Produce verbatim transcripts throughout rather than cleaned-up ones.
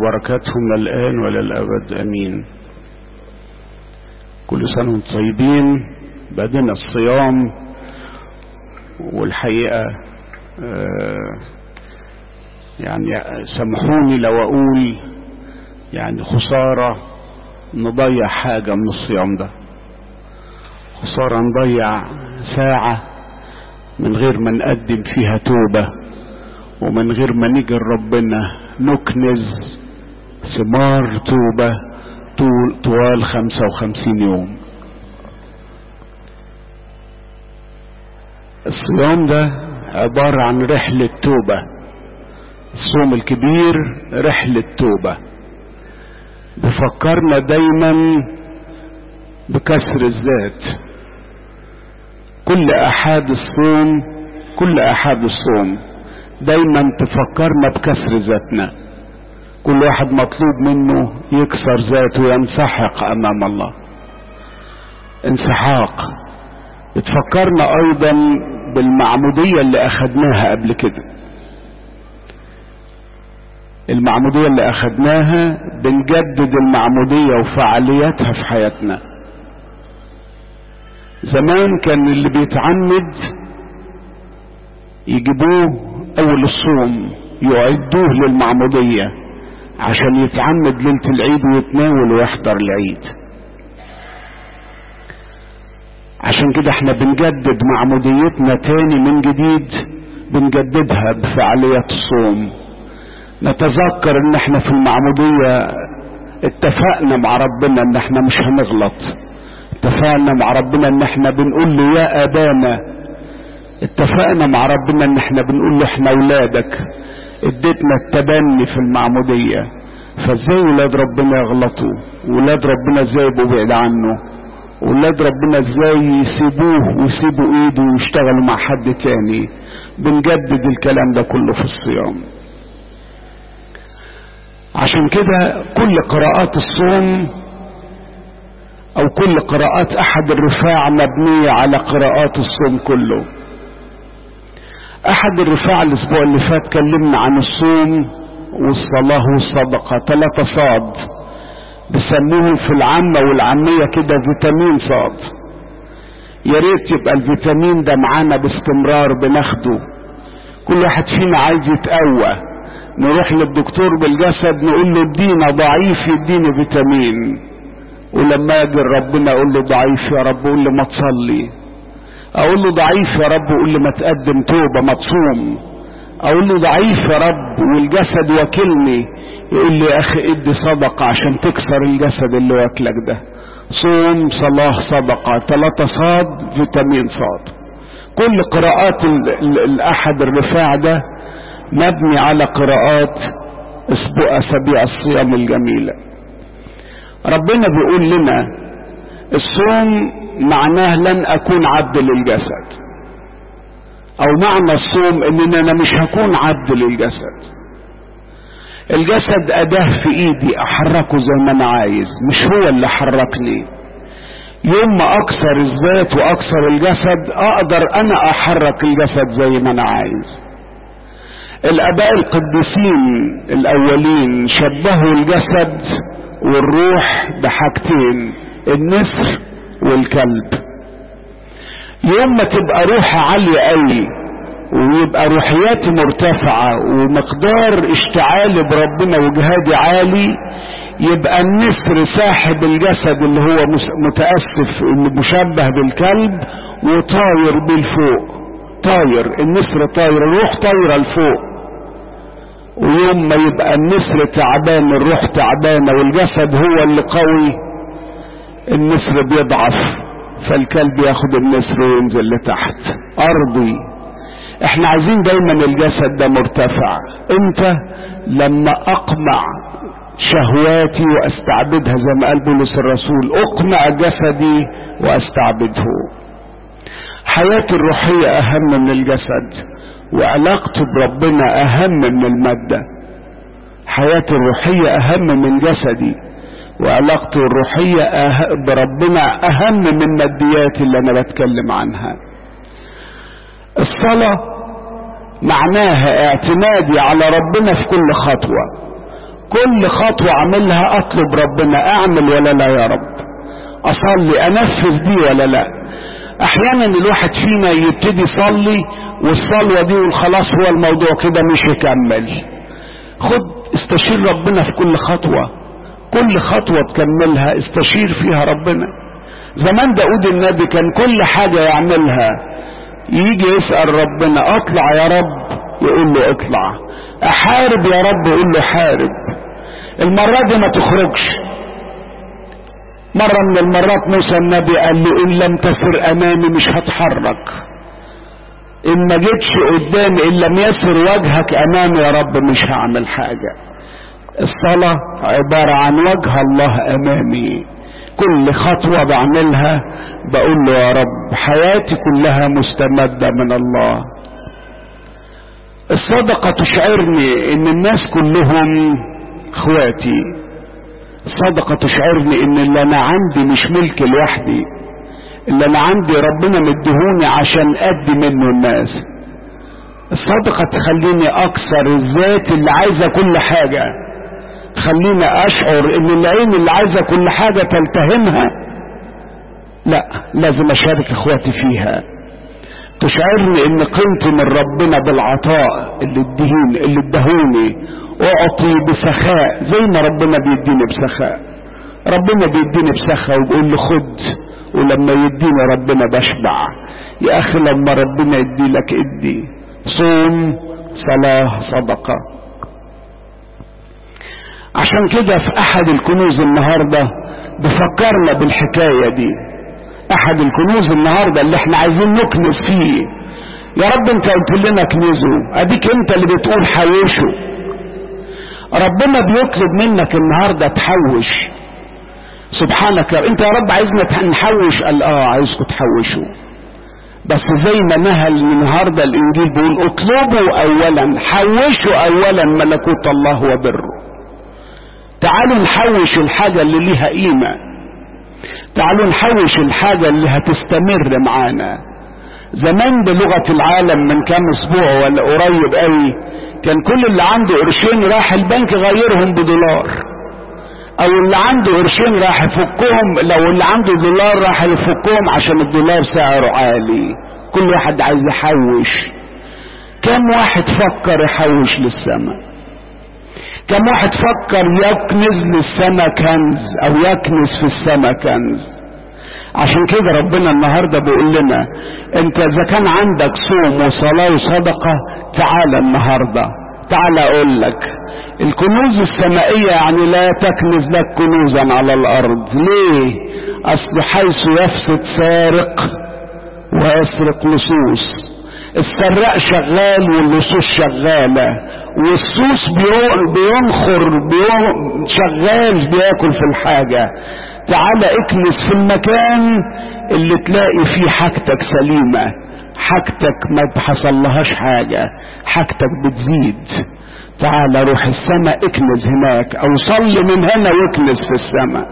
وبركاتهم الآن وللأبد أمين. كل سنة وانتم طيبين. بدنا الصيام، والحقيقة آه يعني سامحوني لو أقول يعني خسارة نضيع حاجة من الصيام ده، خسارة نضيع ساعة من غير ما نقدم فيها توبة، ومن غير ما نيجي لربنا نكنز ثمار توبة طول طوال خمسة وخمسين يوم. الصيام ده عبارة عن رحلة توبة. الصوم الكبير رحلة توبة، بفكرنا دايما بكسر الذات. كل احاد الصوم كل احاد الصوم دايما تفكرنا بكسر ذاتنا. كل واحد مطلوب منه يكسر ذاته، ينسحق امام الله. انسحاق. بتفكرنا ايضا بالمعمودية اللي اخدناها قبل كده. المعمودية اللي اخدناها بنجدد المعمودية وفعالياتها في حياتنا. زمان كان اللي بيتعمد يجيبوه اول الصوم يعدوه للمعمودية عشان يتعمد ليلة العيد ويتناول ويحضر العيد. عشان كده احنا بنجدد معموديتنا تاني من جديد، بنجددها بفعاليات الصوم. نتذكر ان احنا في المعمودية اتفقنا مع ربنا ان احنا مش هنغلط. اتفقنا مع ربنا ان احنا بنقول له يا ابانا. اتفقنا مع ربنا ان احنا بنقول له احنا اولادك. اديتنا التبني في المعمودية. فازاي ولاد ربنا يغلطوا؟ ولاد ربنا ازاي يبقوا بعيد عنه؟ ولاد ربنا ازاي يسيبوه ويسيبوا ايده ويشتغلوا مع حد تاني؟ بنجدد الكلام ده كله في الصيام. عشان كده كل قراءات الصوم او كل قراءات احد الرفاع مبنية على قراءات الصوم كله. احد الرفاع الاسبوع اللي فات كلمنا عن الصوم والصلاة والصدقة، ثلاثة صاد بسموهم في العامة والعامية كده فيتامين صاد. يا ريت يبقى الفيتامين ده معانا باستمرار بناخده. كل واحد فينا عايز يتقوى، نروح للدكتور بالجسد نقول له ادينا ضعيف يديني فيتامين، ولما اجي ربنا اقول له ضعيف يا رب قول لي ما تصلي، اقول له ضعيف يا رب قول لي ما تقدم توبة ما تصوم، اقول له ضعيف يا رب والجسد واكلني يقول لي يا اخي ادي صدقة عشان تكسر الجسد اللي واكلك ده. صوم صلاة صدقة، ثلاثة صاد فيتامين صاد. كل قراءات الاحد الرفاع ده مبني على قراءات اسبوع اسابيع الصيام الجميلة. ربنا بيقول لنا الصوم معناه لن اكون عبد للجسد، او معنى الصوم ان انا مش هكون عبد للجسد. الجسد اداة في ايدي احركه زي ما انا عايز، مش هو اللي حركني. يوم ما اكسر الذات واكسر الجسد اقدر انا احرك الجسد زي ما انا عايز. الاباء القديسين الاولين شبهوا الجسد والروح بحاجتين، النسر والكلب. يوم ما تبقى روحي عالية قوي ويبقى روحياتي مرتفعة ومقدار اشتعالي بربنا وجهادي عالي، يبقى النسر ساحب الجسد اللي هو متأسف اللي مشبه بالكلب وطاير بالفوق. طاير النسر، طاير الروح طايرة لفوق. ويوم ما يبقى النسر تعبان الروح تعبانة والجسد هو اللي قوي، النسر بيضعف فالكلب ياخد النسر وينزل لتحت ارضي. احنا عايزين دايما الجسد ده مرتفع. امتى؟ لما اقمع شهواتي واستعبدها زي ما قال بولس الرسول، اقمع جسدي واستعبده. حياتي الروحية اهم من الجسد، وعلاقتي بربنا اهم من المادة. حياتي الروحية اهم من جسدي، وعلاقتي الروحية أه... بربنا اهم من مادياتي اللي انا بتكلم عنها. الصلاة معناها اعتمادي على ربنا في كل خطوة. كل خطوة اعملها اطلب ربنا، اعمل ولا لا يا رب، اصلي انفذ دي ولا لا. احيانا الواحد فينا يبتدي يصلي والصلوة دي والخلاص هو الموضوع كده مش يكمل. خد استشير ربنا في كل خطوة، كل خطوة تكملها استشير فيها ربنا. زمان داود النبي كان كل حاجة يعملها يجي يسأل ربنا اطلع يا رب يقول له اطلع، احارب يا رب يقول له حارب، المرة دي ما تخرجش. مرة من المرات موسى النبي قال له ان لم تسر امامي مش هتحرك، ان ما جيتش قدامي ان لم يسر وجهك امامي يا رب مش هعمل حاجة. الصلاة عبارة عن وجه الله امامي، كل خطوة بعملها بقول له يا رب حياتي كلها مستمدة من الله. الصدقة تشعرني ان الناس كلهم اخواتي، الصدقة تشعرني ان اللي انا عندي مش ملك لوحدي، اللي انا عندي ربنا مديهوني عشان ادي منه الناس. الصدقة تخليني اكسر الذات اللي عايزة كل حاجة، تخليني اشعر ان العين اللي عايزة كل حاجة تلتهمها، لا لازم اشارك اخواتي فيها. تشعرني ان قيمتي من ربنا بالعطاء اللي ادهين اللي ادهوني، اعطي بسخاء زي ما ربنا بيديني بسخاء. ربنا بيديني بسخاء وبيقول لي خد، ولما يديني ربنا بشبع. يا اخي لما ربنا يدي لك ادي. صوم، صلاة، صدقة. عشان كده في احد الكنوز النهاردة بفكرنا بالحكاية دي، احد الكنوز النهاردة اللي احنا عايزين نكنز فيه. يا رب انت قلت لنا كنزه، اديك انت اللي بتقول حوشه. ربنا بيطلب منك النهاردة تحوش. سبحانك انت يا رب عايزنا نحوش، قال اه عايزكم تحوشوا، بس زي ما نهل النهاردة الانجيل بيقول اطلبوا اولا، حوشوا اولا ملكوت الله وبره. تعالوا نحوش الحاجة اللي ليها قيمة، تعالوا نحوش الحاجة اللي هتستمر معانا. زمان بلغة العالم من كام اسبوع ولا قريب قوي كان كل اللي عنده قرشين راح البنك غيرهم بدولار، او اللي عنده قرشين راح يفكهم، لو اللي عنده دولار راح يفكهم عشان الدولار سعره عالي. كل واحد عايز يحوش. كم واحد فكر يحوش للسماء؟ كم واحد فكر يكنز للسماء كنز او يكنز في السماء كنز؟ عشان كده ربنا النهاردة بيقول لنا انت اذا كان عندك صوم وصلاة وصدقة تعال النهاردة، تعال اقول لك الكنوز السمائية يعني لا تكنز لك كنوزا على الارض. ليه؟ اصل حيث يفسد سارق ويسرق لصوص. السراق شغال واللصوص شغالة، والسوس بينخر بيون شغال بياكل في الحاجة. تعال اكنس في المكان اللي تلاقي فيه حاجتك سليمة، حاجتك ما بحصلهاش حاجة، حاجتك بتزيد. تعال روح السماء اكنز هناك، او صل من هنا واكنز في السماء.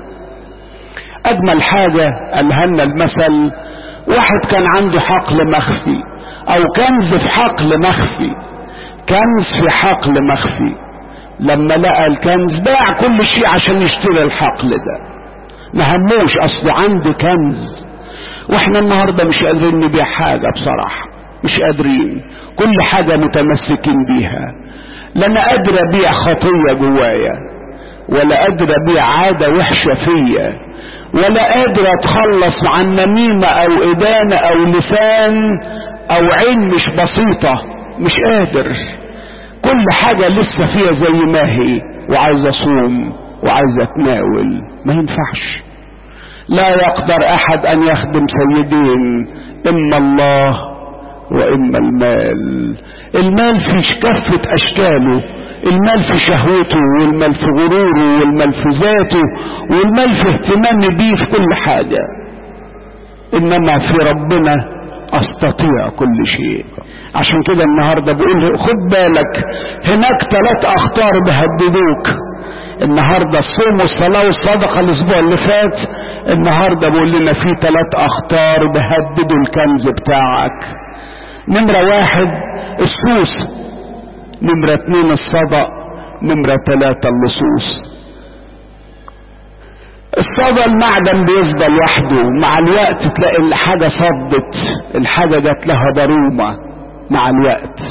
اجمل حاجة قالها لنا المثل، واحد كان عنده حقل مخفي او كنز في حقل مخفي، كنز في حقل مخفي. لما لقى الكنز باع كل شيء عشان يشتري الحقل ده، ما هموش اصل عنده كنز. واحنا النهاردة مش قادرين نبيع حاجة بصراحة، مش قادرين، كل حاجة متمسكين بيها. لا انا قادر ابيع خطية جوايا، ولا قادر ابيع عادة وحشة فيا، ولا قادر اتخلص عن نميمة او ادانة او لسان او عين مش بسيطة، مش قادر. كل حاجة لسه فيها زي ما هي، وعايز اصوم وعايز اتناول. ما ينفعش. لا يقدر احد ان يخدم سيدين، اما الله واما المال. المال في كافة اشكاله، المال في شهوته، والمال في غروره، والمال في ذاته، والمال في اهتمام بيه في كل حاجة. انما في ربنا استطيع كل شيء. عشان كده النهاردة بقول خد بالك، هناك ثلاث اخطار بيهددوك. النهاردة الصوم والصلاة والصدقة الاسبوع اللي فات، النهاردة بقول لنا في ثلاث اخطار بيهددوا الكنز بتاعك. نمرة واحد السوس، نمرة اتنين الصدق، نمرة ثلاثة اللصوص. الصدى المعدن بيصدى لوحده، مع الوقت تلاقي الحاجة صدت، الحاجة جات لها ضرومة مع الوقت.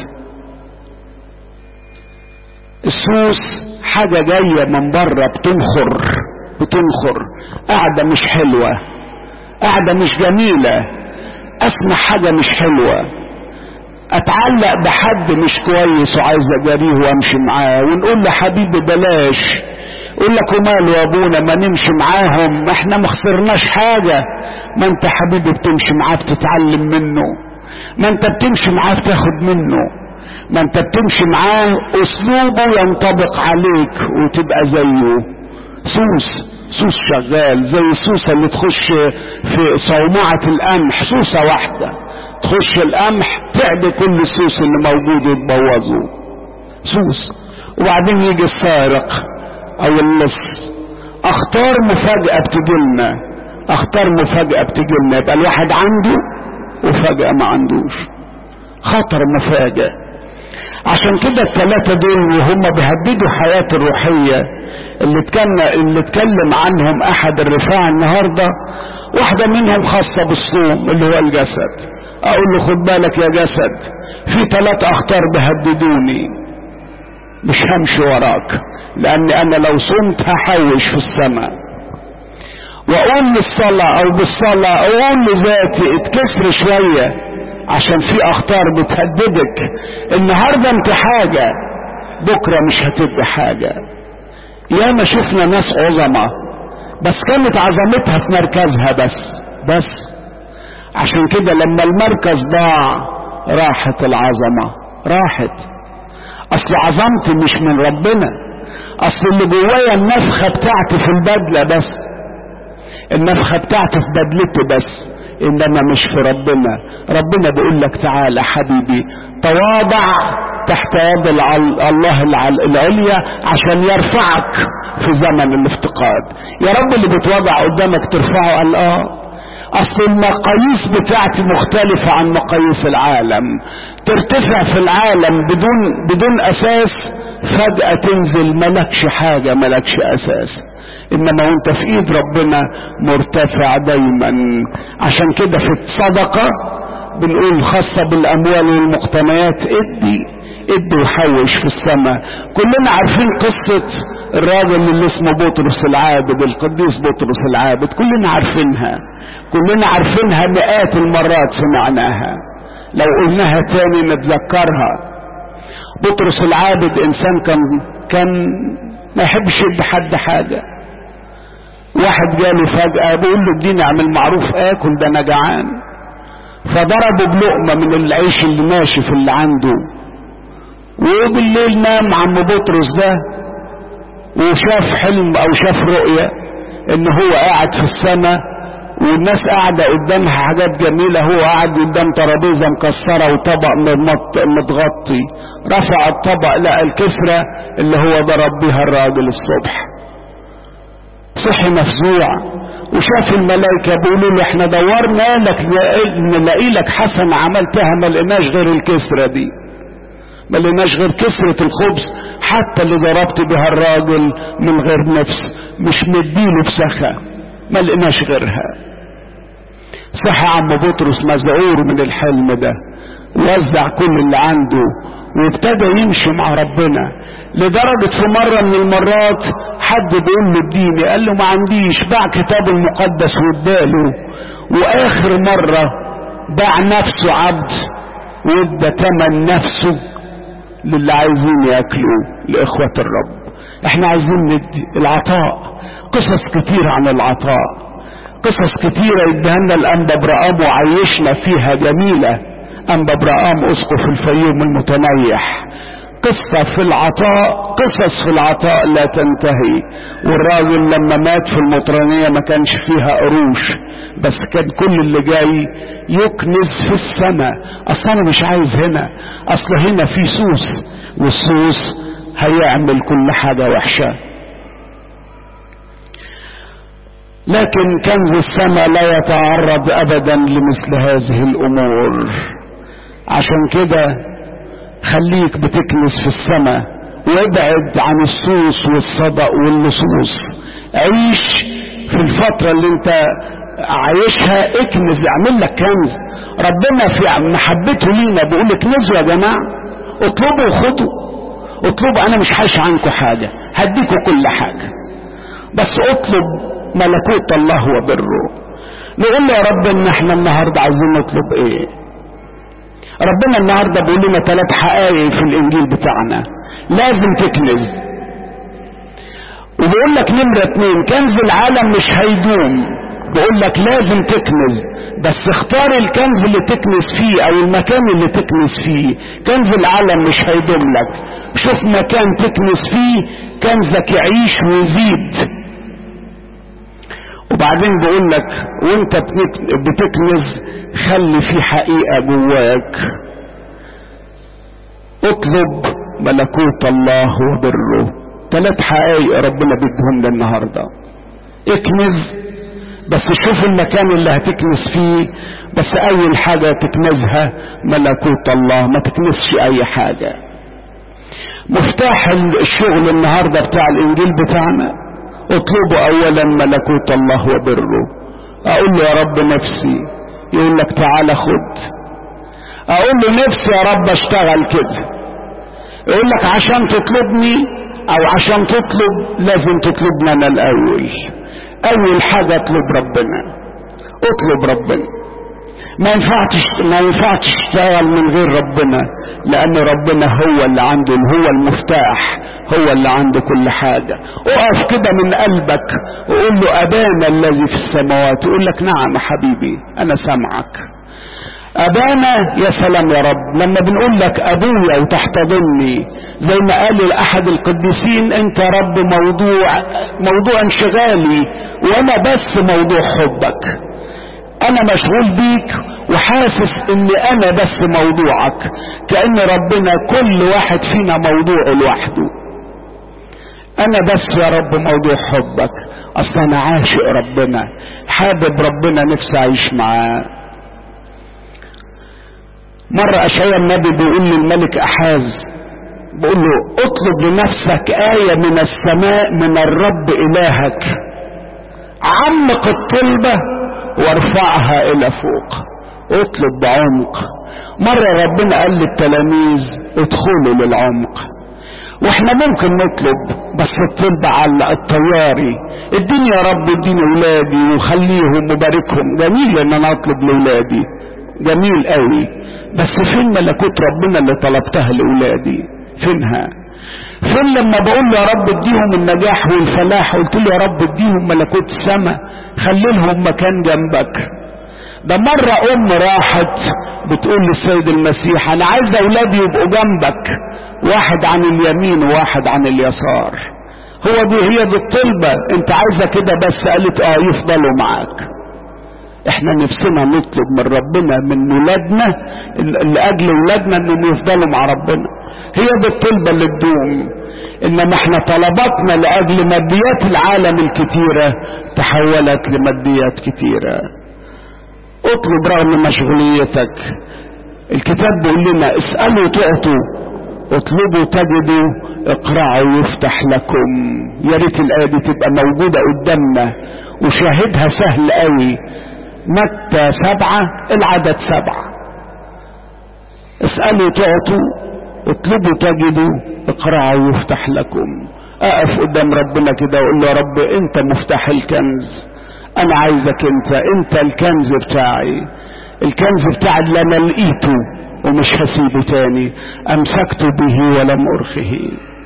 السوس حاجة جاية من بره بتنخر بتنخر، قاعدة مش حلوة، قاعدة مش جميلة، اسمع حاجة مش حلوة، اتعلق بحد مش كويس وعايز اجاريه وامشي معاه، ونقول له حبيبي بلاش، يقول لك وماله يا ابونا ما نمشي معاهم، ما احنا ما خسرناش حاجة. ما انت حبيبي بتمشي معاه بتتعلم منه، ما انت بتمشي معاه بتاخد منه، ما انت بتمشي معاه اسلوبه ينطبق عليك وتبقى زيه. سوس سوس شغال زي السوسة اللي تخش في صومعة القمح، سوسة واحدة تخش القمح تعدي كل السوس اللي موجود وتبوظه. سوس. وبعدين يجي السارق او اللص، اختار مفاجأة بتجيلنا، اختار مفاجأة بتجيلنا، يبقى الواحد عنده وفجأة ما عندوش، خطر مفاجأة. عشان كده الثلاثة دول وهم بيهددوا حياة الروحية اللي اتكلم اللي اتكلم عنهم احد الرفاع النهارده، واحدة منهم خاصة بالصوم اللي هو الجسد. اقول له خد بالك يا جسد، في ثلاث اخطار بيهددوني، مش همشي وراك، لان انا لو صمت هحوش في السماء. واقول للصلاة او بالصلاة اقول لذاتي اتكسر شوية، عشان في اخطار بتهددك. النهاردة انت حاجة، بكرة مش هتبقى حاجة. ياما شفنا ناس عظمة بس كانت عظمتها في مركزها بس بس عشان كده لما المركز ضاع راحت العظمة، راحت. اصل عظمتي مش من ربنا، اصل اللي جوايا النفخة بتاعتي في البدلة بس، النفخة بتاعتي في بدلتي بس، انما مش في ربنا. ربنا بيقول لك تعالى حبيبي تواضع تحت يد الله العليا عشان يرفعك في زمن الافتقاد. يا رب اللي بتواضع قدامك ترفعه. قال اه اصل المقاييس بتاعتي مختلفة عن مقاييس العالم، ترتفع في العالم بدون بدون اساس، فجأة تنزل ملكش حاجة ملكش اساس، انما وانت في ايد ربنا مرتفع دايما. عشان كده في الصدقة بنقول خاصة بالاموال والمقتنيات ادي ادي وحوش في السماء. كلنا عارفين قصة الراجل اللي اسمه بطرس العابد، القديس بطرس العابد، كلنا عارفينها، كلنا عارفينها مئات المرات سمعناها، لو قلناها تاني نتذكرها. بطرس العابد انسان كان كان ما يحبش يدي حد حاجة. واحد جاله فجأة بيقول له اديني اعمل معروف اكل، ده انا جعان، فضربه بلقمة من العيش اللي ماشي في اللي عنده. وبالليل نام عم بطرس ده وشاف حلم او شاف رؤية ان هو قاعد في السماء والناس قاعدة قدامها حاجات جميلة، هو قاعد قدام ترابيزة مكسرة وطبق متغطي، رفع الطبق لقى الكسرة اللي هو ضرب بها الراجل الصبح. صحي مفزوع وشاف الملائكة بيقولوا له احنا دورنا لك نلاقي لك حسنة عملتها ما لقيناش غير الكسرة دي، ما لقيناش غير كسرة الخبز حتى اللي ضربت بها الراجل من غير نفس، مش مديله بسخة، ما لقيناش غيرها. صحي عم بطرس مذعور من الحلم ده، وزع كل اللي عنده وابتدى يمشي مع ربنا، لدرجة في مرة من المرات حد بيقول له اديني، قال له ما عنديش، باع كتاب المقدس واداله. واخر مرة باع نفسه عبد وادى تمن نفسه للي عايزين ياكلوا لاخوة الرب. احنا عايزين ندي العطاء. قصص كتير عن العطاء، قصص كتيرة يديها لنا الانبا برقام وعيشنا فيها جميلة. انبا برقام اسقف الفيوم المتنيح، قصة في العطاء، قصص في العطاء لا تنتهي. والراجل لما مات في المطرانية ما كانش فيها قروش، بس كان كل اللي جاي يكنز في السماء. اصلا انا مش عايز هنا، اصل هنا في سوس والسوس هيعمل كل حاجة وحشة. لكن كنز السماء لا يتعرض ابدا لمثل هذه الامور. عشان كده خليك بتكنس في السماء وابعد عن السوس والصدق واللصوص. عيش في الفترة اللي انت عايشها، اكنز، اعمل لك كنز. ربنا في محبته لينا بيقول اكنزوا يا جماعة، اطلبوا وخدوا. اطلبوا، انا مش حاش عنكم حاجة، هديكوا كل حاجة، بس اطلب ملكوت الله وبره. نقول له يا رب ان احنا النهاردة عايزين نطلب ايه؟ ربنا النهاردة بيقول لنا ثلاث حقائق في الانجيل بتاعنا لازم تكنز. وبيقول لك نمرة اتنين، كنز العالم مش هيدوم. بيقول لك لازم تكنز، بس اختار الكنز اللي تكنز فيه او المكان اللي تكنز فيه. كنز العالم مش هيدوم لك، شوف مكان تكنز فيه كنزك يعيش ويزيد. وبعدين بيقول لك وانت بتكنز خلي في حقيقة جواك. اطلب ملكوت الله وبره. ثلاث حقائق ربنا بيديهم لنا النهارده. اكنز، بس شوف المكان اللي هتكنز فيه، بس اول حاجة تكنزها ملكوت الله، ما تكنزش اي حاجة. مفتاح الشغل النهاردة بتاع الانجيل بتاعنا، اطلبوا اولا ملكوت الله وبره. اقول له يا رب نفسي، يقول لك تعالى خد. اقول له نفسي يا رب اشتغل كده، يقول لك عشان تطلبني او عشان تطلب لازم تطلبنا انا الاول. اول حاجة اطلب ربنا، اطلب ربنا. ما ينفعش ما ينفعش تشتغل من غير ربنا، لان ربنا هو اللي عنده، هو المفتاح، هو اللي عنده كل حاجة. اقف كده من قلبك وقول له ابانا الذي في السماوات. يقول لك نعم يا حبيبي انا سامعك. ابانا، يا سلام يا رب. لما بنقول لك ابويا وتحتضني، زي ما قال احد القديسين، انت يا رب موضوع موضوع انشغالي، وانا بس موضوع حبك. انا مشغول بيك وحاسس ان انا بس موضوعك، كأن ربنا كل واحد فينا موضوعه لوحده. انا بس يا رب موضوع حبك، اصلا انا عاشق ربنا، حابب ربنا، نفسي اعيش معاه. مرة اشعياء النبي بيقول للملك احاز، بيقول له اطلب لنفسك آية من السماء من الرب الهك، عمق الطلبة وارفعها الى فوق. اطلب بعمق. مرة ربنا قال للتلاميذ ادخلوا للعمق. واحنا ممكن نطلب، بس الطلب على الطياري، اديني يا رب، اديني ولادي وخليهم وباركهم. جميل ان انا اطلب لولادي، جميل قوي، بس فين ملكوت ربنا اللي طلبتها لولادي؟ فينها؟ فين لما بقول يا رب اديهم النجاح والفلاح، قلت له يا رب اديهم ملكوت السماء، خلي لهم مكان جنبك. ده مرة ام راحت بتقول للسيد المسيح انا عايزة اولادي يبقوا جنبك، واحد عن اليمين وواحد عن اليسار. هو دي هي دي الطلبة، انت عايزة كده بس؟ قالت اه يفضلوا معاك. احنا نفسنا نطلب من ربنا من ولادنا، لاجل ولادنا انهم يفضلوا مع ربنا. هي دي الطلبة اللي تدوم. انما احنا طلباتنا لاجل ماديات العالم الكتيرة تحولت لماديات كتيرة. اطلب رغم مشغوليتك. الكتاب بيقول لنا اسألوا تعطوا، اطلبوا تجدوا، اقرعوا يفتح لكم. يا ريت الآية دي تبقى موجودة قدامنا وشاهدها سهل قوي. متى سبعة العدد سبعة، اسألوا تعطوا، اطلبوا تجدوا، اقرعوا يفتح لكم. اقف قدام ربنا كده واقول له يا رب انت مفتاح الكنز، انا عايزك انت، انت الكنز بتاعي، الكنز بتاعي اللي انا لقيته ومش هسيبه تاني، امسكت به ولم ارخه.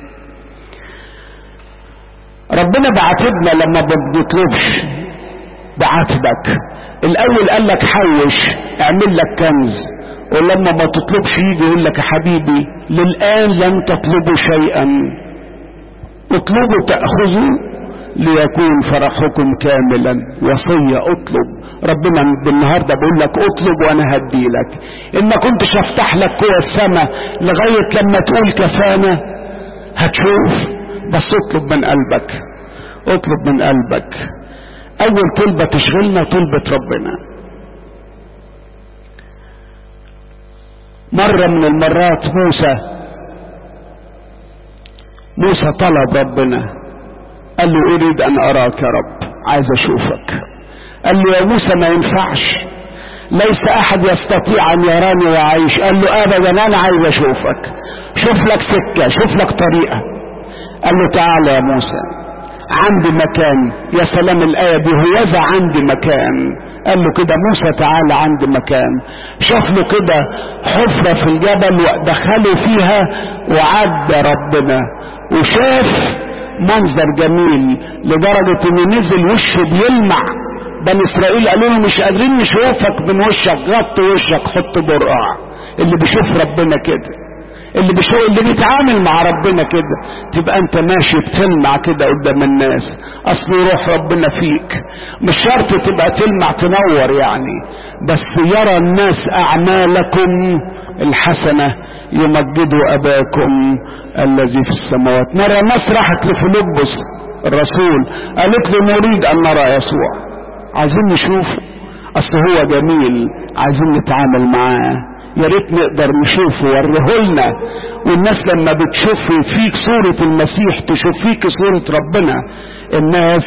ربنا بعاتبنا لما بنطلبش، بعاتبك. الاول قال لك حوش، اعمل لك كنز، ولما ما تطلبش يجي يقول لك يا حبيبي للآن لم تطلبوا شيئا، اطلبوا تأخذوا ليكون فرحكم كاملا. وصية اطلب. ربنا بالنهاردة بقول لك اطلب وانا هدي لك. ان ما كنتش افتح لك قوى السماء لغاية لما تقول كفانا، هتشوف، بس اطلب من قلبك، اطلب من قلبك. اول طلبة تشغلنا طلبة ربنا. مرة من المرات موسى موسى طلب ربنا، قال له اريد ان اراك يا رب، عايز اشوفك. قال له يا موسى ما ينفعش، ليس احد يستطيع ان يراني وعيش. قال له ابدا انا عايز اشوفك، شوف لك سكة، شوف لك طريقة. قال له تعالى يا موسى عندي مكان. يا سلام الآية دي، هوذا عندي مكان. قال له كده موسى تعالى عندي مكان. شاف له كده حفرة في الجبل ودخلوا فيها وعدى ربنا، وشاف منظر جميل لدرجة انه نزل وشه بيلمع. بني اسرائيل قالوا له مش قادرين نشوفك من وشك، غطي وشك، حط برقع. اللي بيشوف ربنا كده، اللي بيشوف اللي بيتعامل مع ربنا كده، تبقى انت ماشي بتلمع كده قدام الناس. اصل روح ربنا فيك، مش شرط تبقى تلمع تنور يعني، بس يرى الناس اعمالكم الحسنة يمجدوا اباكم الذي في السماوات. مرة الناس راحت لفيلبس الرسول قالت له نريد ان نرى يسوع، عايزين نشوفه، اصل هو جميل، عايزين نتعامل معاه، يا ريت نقدر نشوفه وريهولنا. والناس لما بتشوف فيك صورة المسيح تشوف فيك صورة ربنا، الناس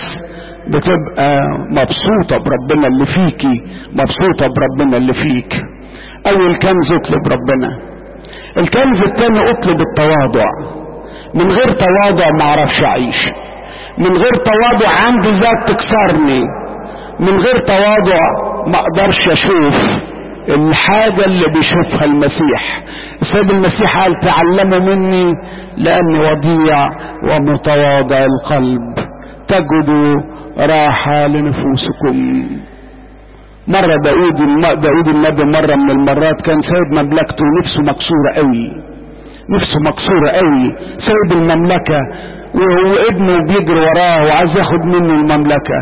بتبقى مبسوطة بربنا اللي فيكي، مبسوطة بربنا اللي فيك. اول كنز اطلب ربنا. الكنز الثاني اطلب التواضع. من غير تواضع ما اعرفش اعيش، من غير تواضع عندي ذات تكسرني، من غير تواضع ما اقدرش اشوف الحاجة اللي بيشوفها المسيح. السيد المسيح قال تعلموا مني لاني وضيع ومتواضع القلب تجدوا راحة لنفوسكم. مرة داود داود النبي مرة من المرات كان سيد مملكته ونفسه مكسورة قوي، نفسه مكسورة قوي، سيد المملكة وابنه بيجري وراه وعايز ياخد منه المملكة.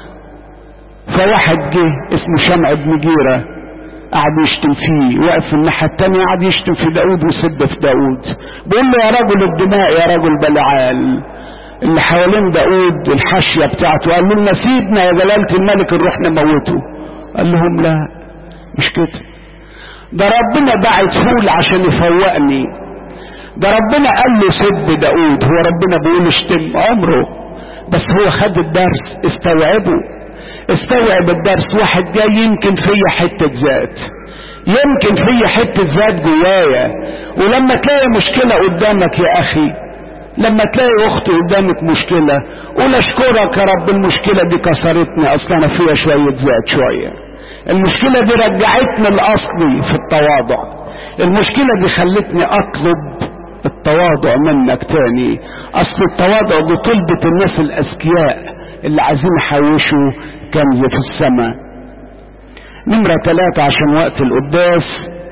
فواحد جه اسمه شمع بن جيرة قعد يشتم فيه، وقف في الناحية التانية قعد يشتم في داود ويسب في داود، بيقول له يا رجل الدماء يا رجل بلعال. اللي حوالين داود الحاشية بتاعته قال لنا سيدنا يا جلالة الملك نروح نموته. قال لهم لا مش كده، ده ربنا بعت فول عشان يفوقني، ده ربنا قال له سب داود، هو ربنا بيقول اشتم عمره، بس هو خد الدرس استوعبه، استوعب الدرس. واحد جاي يمكن فيا حتة ذات، يمكن فيا حتة ذات جوايا، ولما تلاقي مشكلة قدامك يا اخي، لما تلاقي اختي قدامك مشكلة قول اشكرك يا رب المشكلة دي كسرتني، اصلا انا فيها شوية ذات شوية، المشكلة دي رجعتني لاصلي في التواضع، المشكلة دي خلتني اطلب التواضع منك تاني. اصل التواضع دي طلبة الناس الاذكياء اللي عايزين يحوشوا كنز في السماء. نمرة ثلاثة عشان وقت القداس،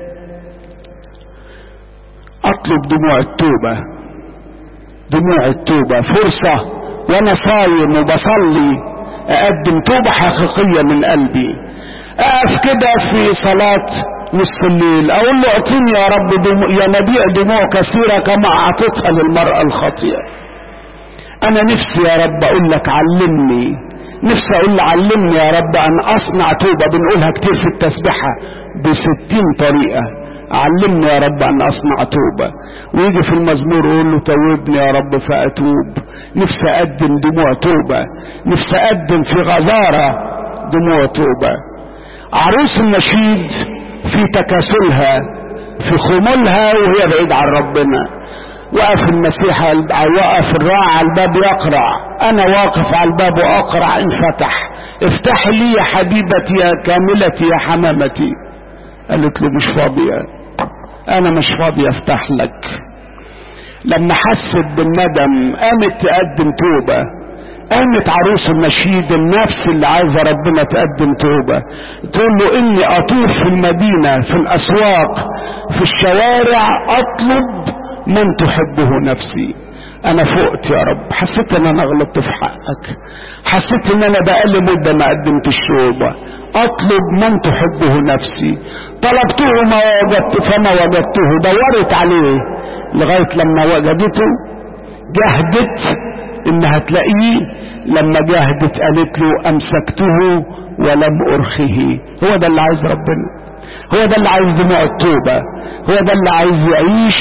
اطلب دموع التوبة. دموع التوبة فرصة وانا صايم وبصلي اقدم توبة حقيقية من قلبي. اقف كده في صلاة نصف الليل اقول له اعطيني يا رب دموع يا نبيع دموع كثيرة كما اعطيتها للمرأة الخاطئة. انا نفسي يا رب اقول لك علمني، نفسي اقول علمني يا رب ان اصنع توبة. بنقولها كتير في التسبيحة بستين طريقة، علمني يا رب ان اصنع توبة. ويجي في المزمور يقول له توبني يا رب فاتوب. نفسي اقدم دموع توبة، نفسي اقدم في غزارة دموع توبة. عروس النشيد في تكاسلها في خمولها وهي بعيد عن ربنا، وقف المسيح وقف الراعي على الباب يقرع، انا واقف على الباب واقرع ان فتح افتح لي يا حبيبتي يا كاملتي يا حمامتي. قالت له مش فاضية، انا مش فاضية افتح لك. لما حست بالندم قامت تقدم توبة، قامت عروس النشيد النفس اللي عايزة ربنا تقدم توبة تقول له اني اطوف في المدينة في الاسواق في الشوارع اطلب من تحبه نفسي. انا فقت يا رب، حسيت ان انا غلطت في حقك، حسيت ان انا بقالي مدة ما قدمتش توبة، اطلب من تحبه نفسي. طلبته ما وجدت فما وجدته، دورت عليه لغاية لما وجدته، جهدت انها تلاقيه، لما جهدت قالت له امسكته ولم ارخه. هو ده اللي عايز ربنا، هو ده اللي عايز دموع التوبة، هو ده اللي عايز يعيش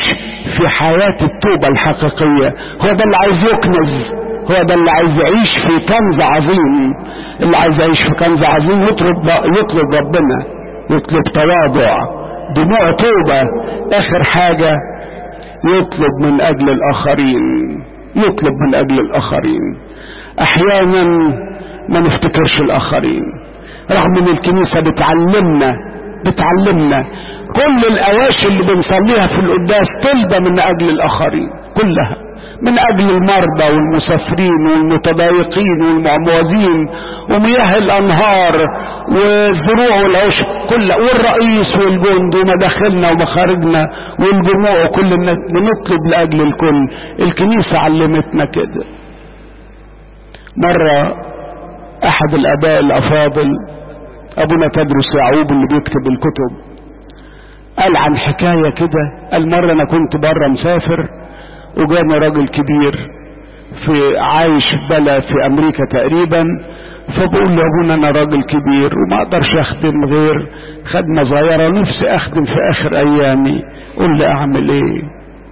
في حياة التوبة الحقيقية. هو ده اللي عايز يكنز، هو ده اللي عايز يعيش في كنز عظيم. اللي عايز يعيش في كنز عظيم يطلب يطلب ربنا، يطلب تواضع، دموع توبة. اخر حاجة يطلب من اجل الاخرين، يطلب من اجل الاخرين. احيانا ما نفتكرش الاخرين، رغم ان الكنيسة بتعلمنا بتعلمنا كل الاواشي اللي بنصليها في القداس طلبة من اجل الاخرين كلها، من اجل المرضى والمسافرين والمتضايقين والمعوزين ومياه الانهار والزروع والعشب كلها، والرئيس والجند ومداخلنا ومخارجنا والجموع وكل الناس بنطلب لاجل الكل. الكنيسة علمتنا كده. مرة احد الاباء الافاضل ابونا تدرس يعقوب اللي بيكتب الكتب قال عن حكاية كده. قال مرة انا كنت بره مسافر وجاني راجل كبير في عايش في بلد في امريكا تقريبا، فبقول له ابونا انا راجل كبير وما اقدرش اخدم غير خدمة صغيرة، نفسي اخدم في اخر ايامي، قول لي اعمل ايه؟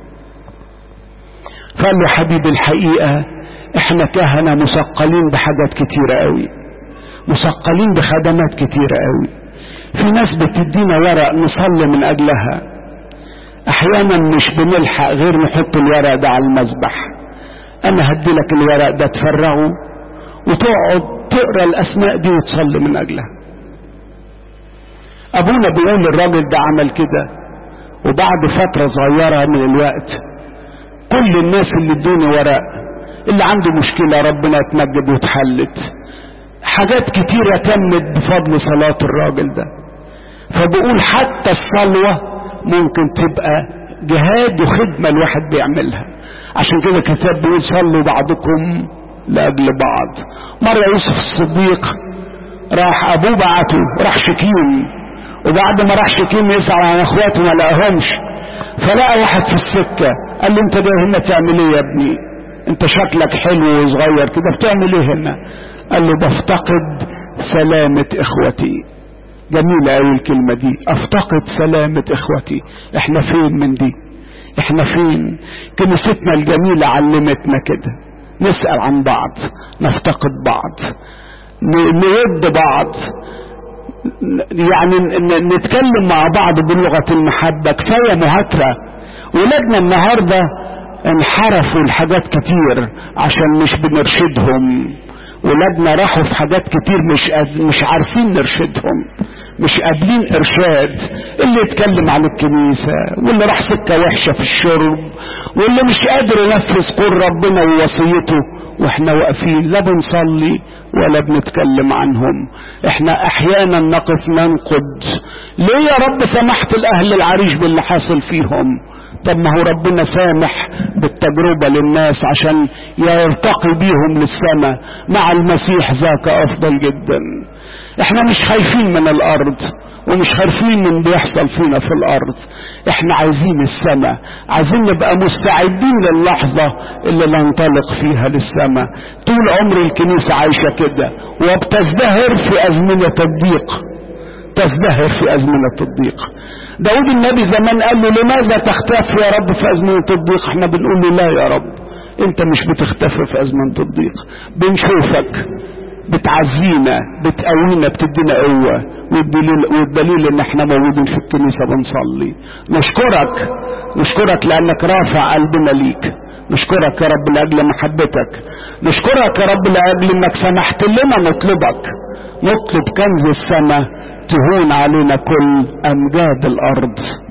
فقال له حبيبي الحقيقة احنا كهنة مثقلين بحاجات كتيرة قوي، مثقلين بخدمات كتيرة قوي. في ناس بتدينا ورق نصلي من اجلها، احيانا مش بنلحق غير نحط الورق ده على المذبح. انا هدي لك الورق ده تفرغه وتقعد تقرا الاسماء دي وتصلي من اجلها. ابونا بيقول الراجل ده عمل كده، وبعد فترة صغيرة من الوقت كل الناس اللي ادوني ورق اللي عنده مشكلة ربنا اتمجد واتحلت، حاجات كتيرة تمت بفضل صلاة الراجل ده. فبقول حتى الصلوة ممكن تبقى جهاد وخدمة الواحد بيعملها. عشان كده الكتاب بيقول صلوا بعضكم لأجل بعض. مرة يوسف الصديق راح ابوه بعته راح شكيم، وبعد ما راح شكيم يسأل عن اخواته ما لقاهمش، فلقى واحد في السكة قال له انت جاي هنا تعمل ايه يا ابني؟ انت شكلك حلو وصغير كده بتعمل ايه هنا؟ قال له بفتقد سلامة اخوتي. جميلة اوي الكلمة دي، افتقد سلامة اخوتي. احنا فين من دي؟ احنا فين؟ كنيستنا الجميلة علمتنا كده، نسأل عن بعض، نفتقد بعض، نود بعض، يعني نتكلم مع بعض بلغة المحبة. كفاية مهاترة. ولادنا النهاردة انحرفوا لحاجات كتير عشان مش بنرشدهم. ولادنا راحوا في حاجات كتير مش مش عارفين نرشدهم، مش قابلين ارشاد. اللي يتكلم عن الكنيسة، واللي راح سكة وحشة في الشرب، واللي مش قادر ينفذ قول ربنا ووصيته، واحنا واقفين لا بنصلي ولا بنتكلم عنهم. احنا احيانا نقف ننقد، ليه يا رب سمحت الاهل العريش باللي حاصل فيهم؟ طب ما هو ربنا سامح بالتجربة للناس عشان يرتقي بيهم للسماء مع المسيح، ذاك افضل جدا. احنا مش خايفين من الارض ومش خايفين من بيحصل فينا في الارض، احنا عايزين السماء، عايزين نبقى مستعدين للحظة اللي ننطلق فيها للسماء. طول عمر الكنيسة عايشة كده وبتزدهر في ازمنة الضيق، تزدهر في ازمنة الضيق. داود النبي زمان قال له لماذا تختفي يا رب في ازمنة الضيق؟ احنا بنقول له لا يا رب، انت مش بتختفي في ازمنة الضيق، بنشوفك بتعزينا بتقوينا بتدينا قوة، والدليل, والدليل ان احنا موجودين في الكنيسة بنصلي. نشكرك نشكرك لانك رافع قلبنا ليك، نشكرك يا رب لاجل محبتك، نشكرك يا رب لاجل انك سمحت لنا نطلبك، نطلب كنز السماء تهون علينا كل امجاد الارض.